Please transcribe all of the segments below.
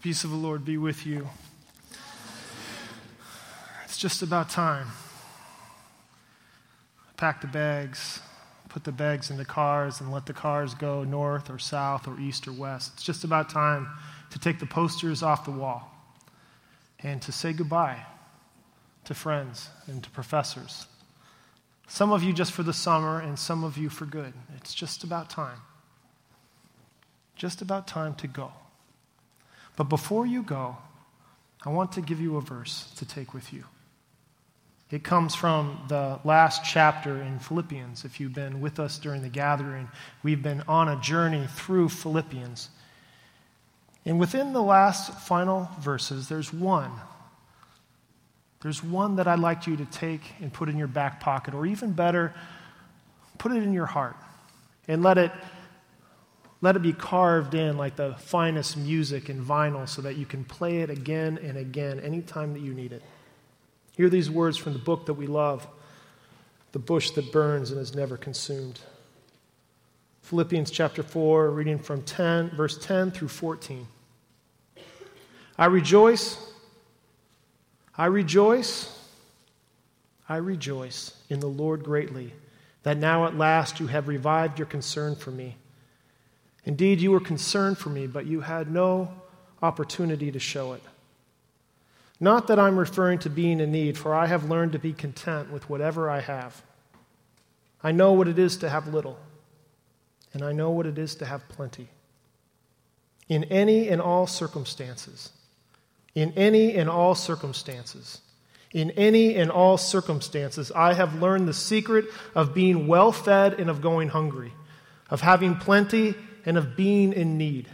Peace of the Lord be with you. It's just about time. Pack the bags, put the bags in the cars, and let the cars go north or south or east or west. It's just about time to take the posters off the wall and to say goodbye to friends and to professors. Some of you just for the summer and some of you for good. It's just about time. Just about time to go. But before you go, I want to give you a verse to take with you. It comes from the last chapter in Philippians. If you've been with us during the gathering, we've been on a journey through Philippians. And within the last final verses, there's one. There's one that I'd like you to take and put in your back pocket, or even better, put it in your heart and let it be carved in like the finest music and vinyl so that you can play it again and again anytime that you need it. Hear these words from the book that we love, The Bush That Burns and Is Never Consumed. Philippians chapter 4, reading from verse 10 through 14. I rejoice in the Lord greatly, that now at last you have revived your concern for me. Indeed, you were concerned for me, but you had no opportunity to show it. Not that I'm referring to being in need, for I have learned to be content with whatever I have. I know what it is to have little, and I know what it is to have plenty. In any and all circumstances, I have learned the secret of being well-fed and of going hungry, of having plenty and of being in need.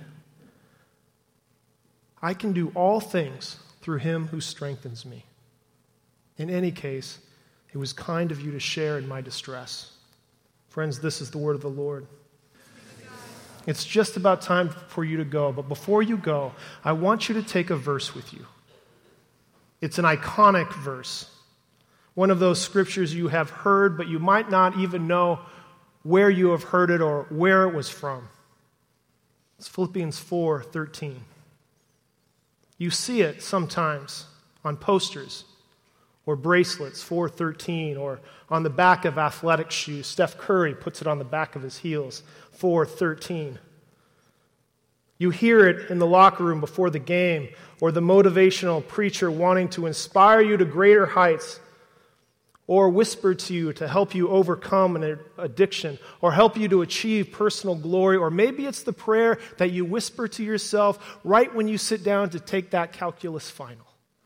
I can do all things through him who strengthens me. In any case, it was kind of you to share in my distress. Friends, this is the word of the Lord. It's just about time for you to go, but before you go, I want you to take a verse with you. It's an iconic verse, one of those scriptures you have heard, but you might not even know where you have heard it or where it was from. It's Philippians 4:13. You see it sometimes on posters or bracelets, 4:13, or on the back of athletic shoes. Steph Curry puts it on the back of his heels, 4:13. You hear it in the locker room before the game, or the motivational preacher wanting to inspire you to greater heights, or whisper to you to help you overcome an addiction, or help you to achieve personal glory, or maybe it's the prayer that you whisper to yourself right when you sit down to take that calculus final.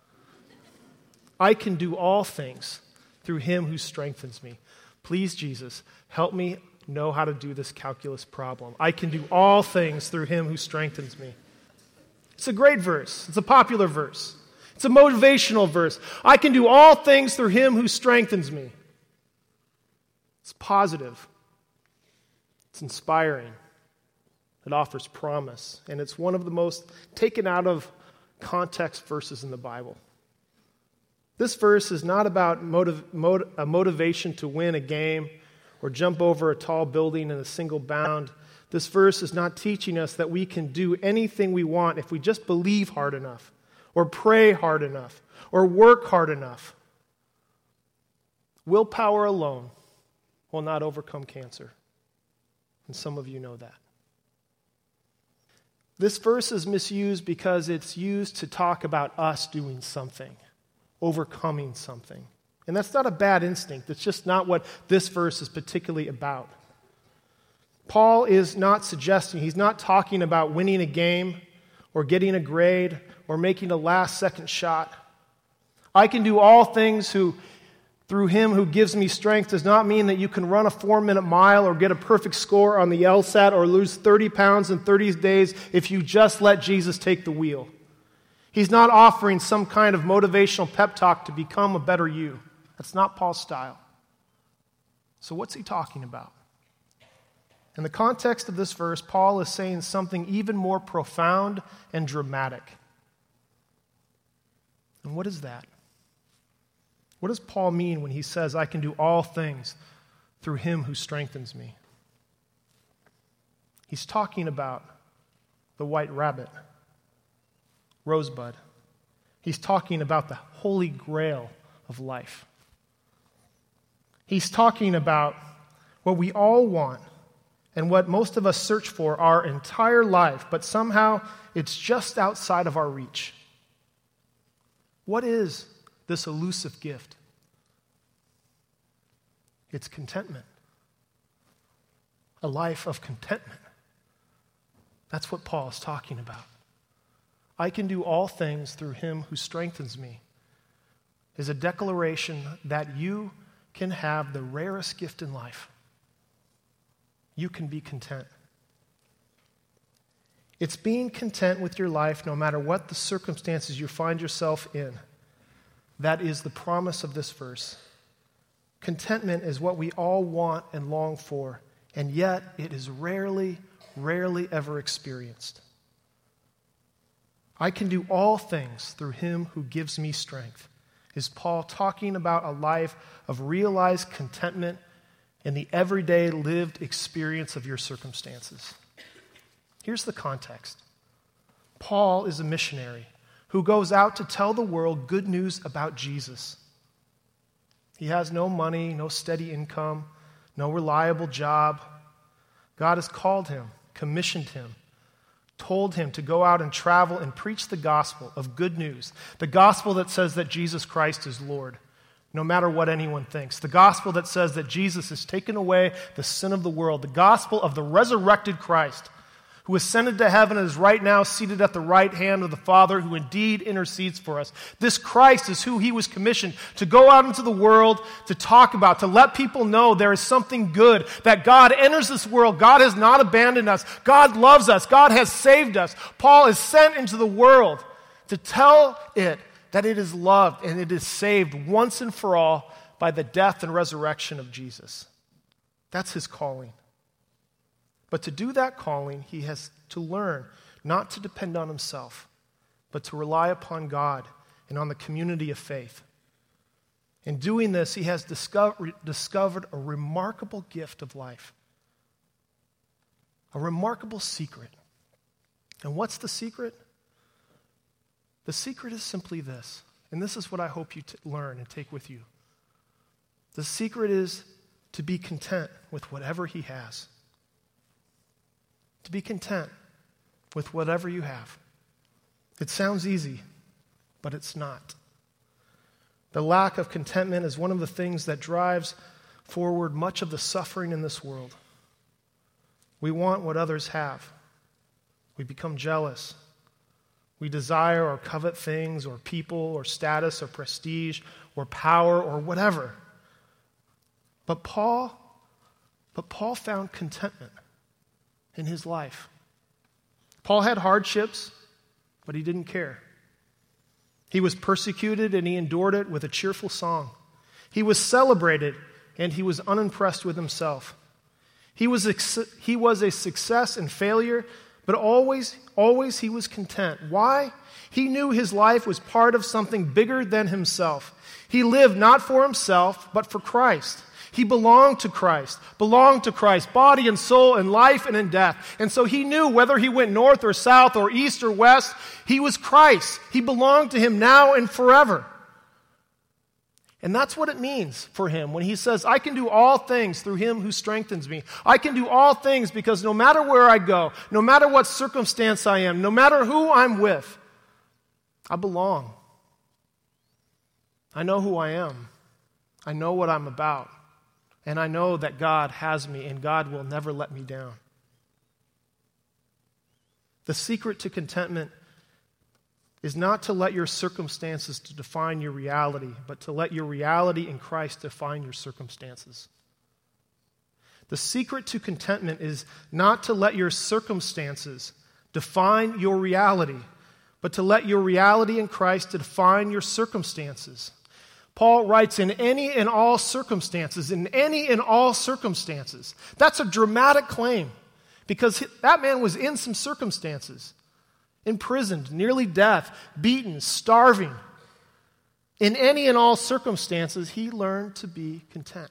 I can do all things through him who strengthens me. Please, Jesus, help me know how to do this calculus problem. I can do all things through him who strengthens me. It's a great verse. It's a popular verse. It's a motivational verse. I can do all things through him who strengthens me. It's positive. It's inspiring. It offers promise. And it's one of the most taken out of context verses in the Bible. This verse is not about a motivation to win a game or jump over a tall building in a single bound. This verse is not teaching us that we can do anything we want if we just believe hard enough, or pray hard enough, or work hard enough. Willpower alone will not overcome cancer. And some of you know that. This verse is misused because it's used to talk about us doing something, overcoming something. And that's not a bad instinct. It's just not what this verse is particularly about. Paul is not suggesting, he's not talking about winning a game or getting a grade or making a last-second shot. I can do all things through him who gives me strength does not mean that you can run a 4-minute mile or get a perfect score on the LSAT or lose 30 pounds in 30 days if you just let Jesus take the wheel. He's not offering some kind of motivational pep talk to become a better you. That's not Paul's style. So what's he talking about? In the context of this verse, Paul is saying something even more profound and dramatic. And what is that? What does Paul mean when he says, I can do all things through him who strengthens me? He's talking about the white rabbit, rosebud. He's talking about the holy grail of life. He's talking about what we all want and what most of us search for our entire life, but somehow it's just outside of our reach. What is this elusive gift? It's contentment. A life of contentment. That's what Paul is talking about. I can do all things through him who strengthens me is a declaration that you can have the rarest gift in life. You can be content. It's being content with your life no matter what the circumstances you find yourself in. That is the promise of this verse. Contentment is what we all want and long for, and yet it is rarely ever experienced. I can do all things through him who gives me strength. Is Paul talking about a life of realized contentment in the everyday lived experience of your circumstances? Here's the context. Paul is a missionary who goes out to tell the world good news about Jesus. He has no money, no steady income, no reliable job. God has called him, commissioned him, told him to go out and travel and preach the gospel of good news, the gospel that says that Jesus Christ is Lord, no matter what anyone thinks, the gospel that says that Jesus has taken away the sin of the world, the gospel of the resurrected Christ, who ascended to heaven and is right now seated at the right hand of the Father, who indeed intercedes for us. This Christ is who he was commissioned to go out into the world to talk about, to let people know there is something good, that God enters this world. God has not abandoned us. God loves us. God has saved us. Paul is sent into the world to tell it that it is loved and it is saved once and for all by the death and resurrection of Jesus. That's his calling. But to do that calling, he has to learn not to depend on himself, but to rely upon God and on the community of faith. In doing this, he has discovered a remarkable gift of life, a remarkable secret. And what's the secret? The secret is simply this, and this is what I hope you learn and take with you. The secret is to be content with whatever he has. To be content with whatever you have. It sounds easy, but it's not. The lack of contentment is one of the things that drives forward much of the suffering in this world. We want what others have. We become jealous. We desire or covet things or people or status or prestige or power or whatever. But Paul found contentment in his life. Paul had hardships, but he didn't care. He was persecuted and he endured it with a cheerful song. He was celebrated and he was unimpressed with himself. He was a success and failure, but always he was content. Why? He knew his life was part of something bigger than himself. He lived not for himself, but for Christ. He belonged to Christ, body and soul and life and in death. And so he knew whether he went north or south or east or west, he was Christ. He belonged to him now and forever. And that's what it means for him when he says, I can do all things through him who strengthens me. I can do all things because no matter where I go, no matter what circumstance I am, no matter who I'm with, I belong. I know who I am. I know what I'm about. And I know that God has me and God will never let me down. The secret to contentment is not to let your circumstances to define your reality, but to let your reality in Christ define your circumstances. The secret to contentment is not to let your circumstances define your reality, but to let your reality in Christ define your circumstances. Paul writes, in any and all circumstances, That's a dramatic claim because that man was in some circumstances. Imprisoned, nearly death, beaten, starving. In any and all circumstances, he learned to be content.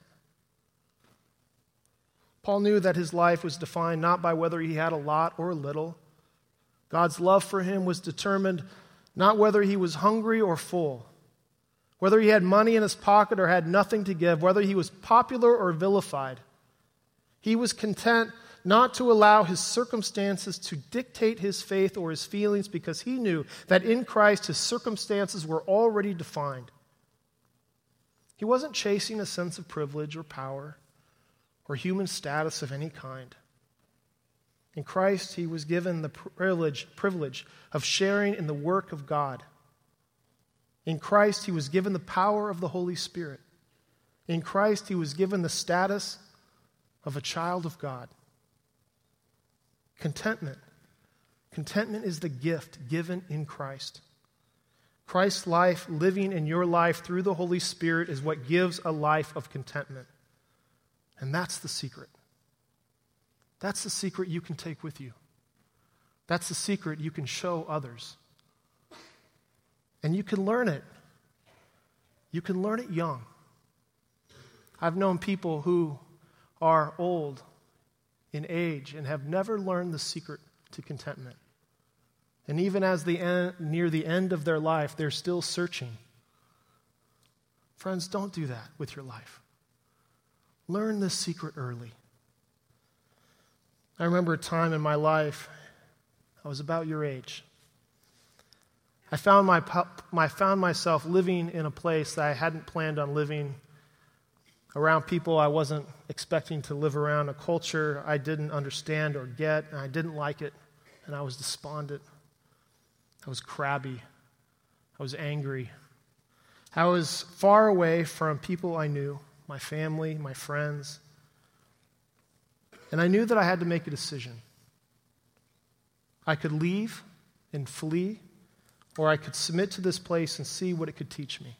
Paul knew that his life was defined not by whether he had a lot or a little. God's love for him was determined not whether he was hungry or full, whether he had money in his pocket or had nothing to give, whether he was popular or vilified. He was content not to allow his circumstances to dictate his faith or his feelings, because he knew that in Christ his circumstances were already defined. He wasn't chasing a sense of privilege or power or human status of any kind. In Christ, he was given the privilege of sharing in the work of God. In Christ, he was given the power of the Holy Spirit. In Christ, he was given the status of a child of God. Contentment. Contentment is the gift given in Christ. Christ's life living in your life through the Holy Spirit is what gives a life of contentment. And that's the secret. That's the secret you can take with you. That's the secret you can show others. And you can learn it. You can learn it young. I've known people who are old in age and have never learned the secret to contentment. And even as they near the end of their life, they're still searching. Friends, don't do that with your life. Learn this secret early. I remember a time in my life, I was about your age. I found myself living in a place that I hadn't planned on living, around people I wasn't expecting to live around, a culture I didn't understand or get, and I didn't like it, and I was despondent. I was crabby. I was angry. I was far away from people I knew, my family, my friends. And I knew that I had to make a decision. I could leave and flee, or I could submit to this place and see what it could teach me.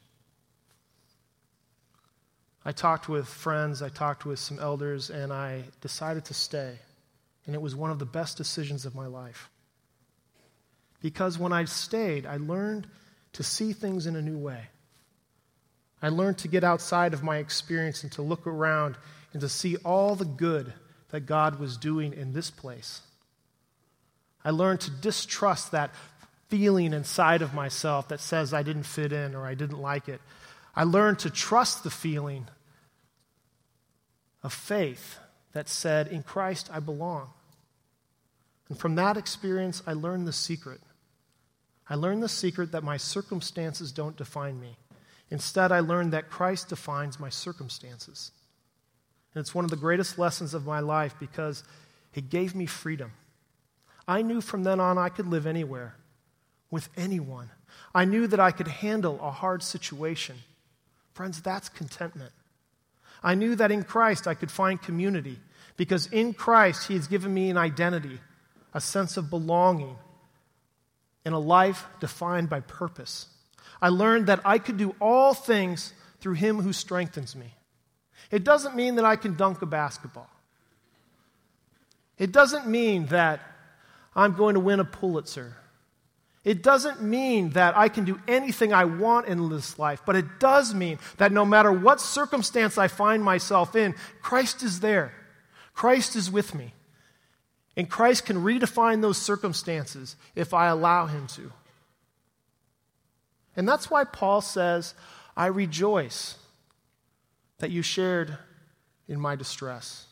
I talked with friends, I talked with some elders, and I decided to stay. And it was one of the best decisions of my life. Because when I stayed, I learned to see things in a new way. I learned to get outside of my experience and to look around and to see all the good that God was doing in this place. I learned to distrust that feeling inside of myself that says I didn't fit in or I didn't like it. I learned to trust the feeling of faith that said, in Christ I belong. And from that experience, I learned the secret. I learned the secret that my circumstances don't define me. Instead, I learned that Christ defines my circumstances. And it's one of the greatest lessons of my life because it gave me freedom. I knew from then on I could live anywhere, with anyone. I knew that I could handle a hard situation. Friends, that's contentment. I knew that in Christ I could find community because in Christ He has given me an identity, a sense of belonging, and a life defined by purpose. I learned that I could do all things through Him who strengthens me. It doesn't mean that I can dunk a basketball. It doesn't mean that I'm going to win a Pulitzer. It doesn't mean that I can do anything I want in this life, but it does mean that no matter what circumstance I find myself in, Christ is there. Christ is with me. And Christ can redefine those circumstances if I allow Him to. And that's why Paul says, I rejoice that you shared in my distress.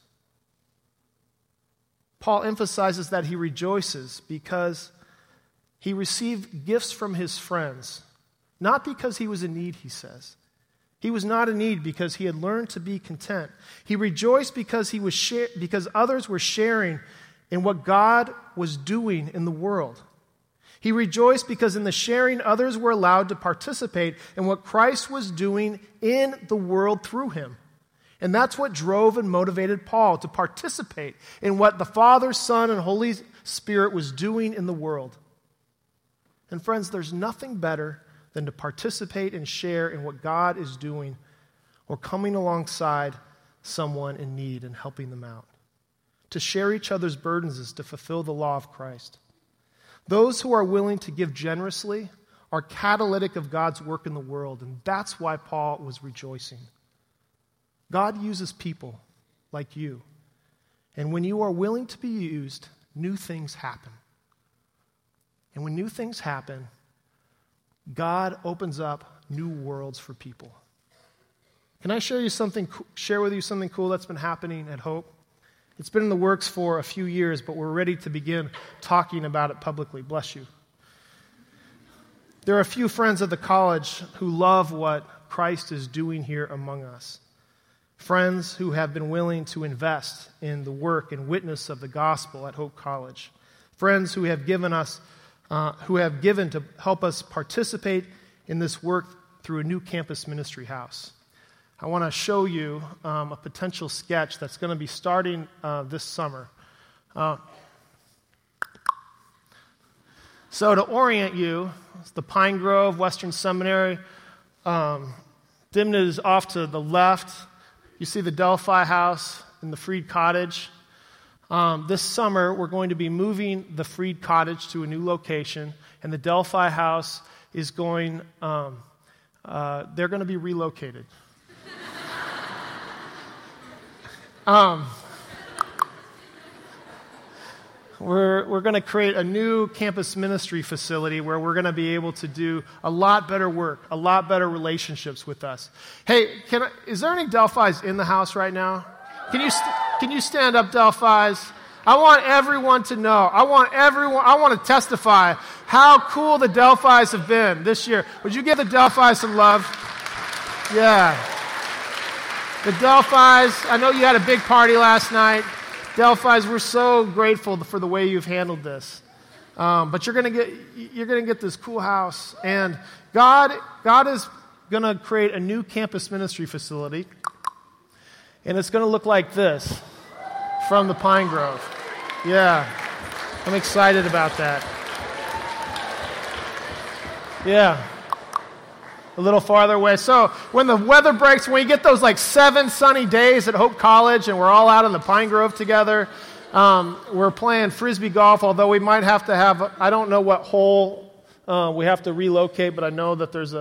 Paul emphasizes that he rejoices because he received gifts from his friends, not because he was in need, he says. He was not in need because he had learned to be content. He rejoiced because because others were sharing in what God was doing in the world. He rejoiced because in the sharing, others were allowed to participate in what Christ was doing in the world through him. And that's what drove and motivated Paul to participate in what the Father, Son, and Holy Spirit was doing in the world. And friends, there's nothing better than to participate and share in what God is doing or coming alongside someone in need and helping them out. To share each other's burdens is to fulfill the law of Christ. Those who are willing to give generously are catalytic of God's work in the world, and that's why Paul was rejoicing. God uses people like you, and when you are willing to be used, new things happen. And when new things happen, God opens up new worlds for people. Can I share with you something cool that's been happening at Hope? It's been in the works for a few years, but we're ready to begin talking about it publicly. Bless you. There are a few friends at the college who love what Christ is doing here among us. Friends who have been willing to invest in the work and witness of the gospel at Hope College. Friends who have given to help us participate in this work through a new campus ministry house. I want to show you a potential sketch that's going to be starting this summer. So to orient you, it's the Pine Grove Western Seminary. Dimnah is off to the left. You see the Delphi House and the Freed Cottage. This summer, we're going to be moving the Freed Cottage to a new location, and the Delphi House is they're going to be relocated. We're going to create a new campus ministry facility where we're going to be able to do a lot better work, a lot better relationships with us. Hey, is there any Delphis in the house right now? Can you stand up, Delphis? I want everyone to know. I want to testify how cool the Delphis have been this year. Would you give the Delphis some love? Yeah. The Delphis, I know you had a big party last night. Delphis, we're so grateful for the way you've handled this. But you're going to get this cool house, and God is going to create a new campus ministry facility, and it's going to look like this from the Pine Grove. Yeah, I'm excited about that. Yeah. A little farther away. So when the weather breaks, when you get those 7 sunny days at Hope College and we're all out in the Pine Grove together, we're playing Frisbee golf, although we might have to have, I don't know what hole we have to relocate, but I know that there's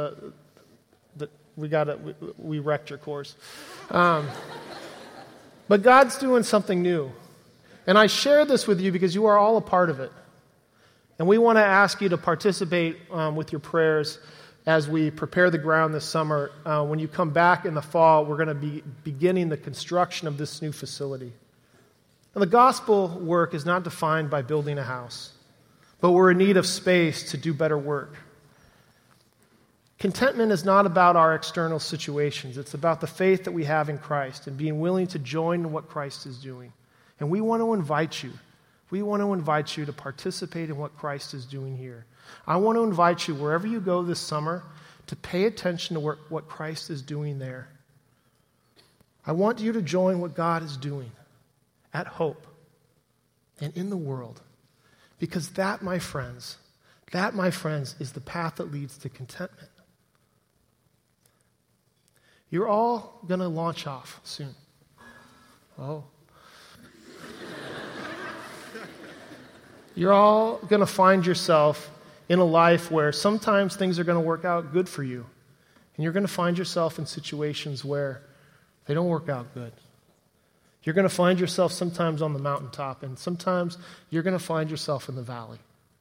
we wrecked your course. But God's doing something new. And I share this with you because you are all a part of it. And we want to ask you to participate with your prayers as we prepare the ground this summer. When you come back in the fall, we're going to be beginning the construction of this new facility. And the gospel work is not defined by building a house, but we're in need of space to do better work. Contentment is not about our external situations. It's about the faith that we have in Christ and being willing to join in what Christ is doing. And we want to invite you. We want to invite you to participate in what Christ is doing here. I want to invite you, wherever you go this summer, to pay attention to what Christ is doing there. I want you to join what God is doing at Hope and in the world. Because that, my friends, is the path that leads to contentment. You're all going to launch off soon. Oh. You're all going to find yourself in a life where sometimes things are going to work out good for you. And you're going to find yourself in situations where they don't work out good. You're going to find yourself sometimes on the mountaintop, and sometimes you're going to find yourself in the valley.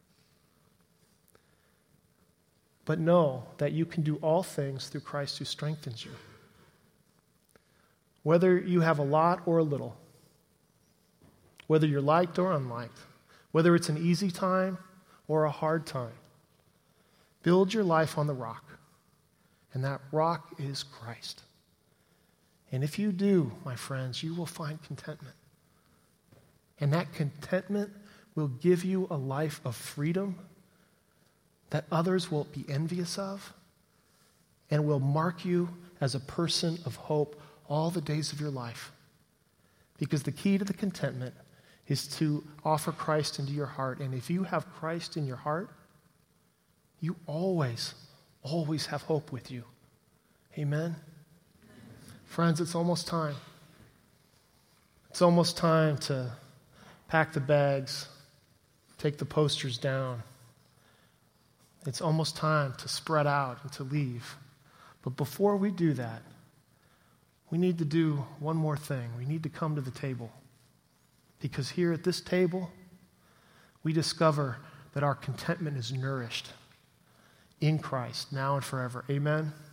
But know that you can do all things through Christ who strengthens you. Whether you have a lot or a little, whether you're liked or unliked, whether it's an easy time or a hard time, build your life on the rock. And that rock is Christ. And if you do, my friends, you will find contentment. And that contentment will give you a life of freedom that others will be envious of and will mark you as a person of hope all the days of your life. Because the key to the contentment is to offer Christ into your heart. And if you have Christ in your heart, you always have hope with you. Amen? Friends, it's almost time. It's almost time to pack the bags, take the posters down. It's almost time to spread out and to leave. But before we do that, we need to do one more thing. We need to come to the table. Because here at this table, we discover that our contentment is nourished in Christ, now and forever. Amen.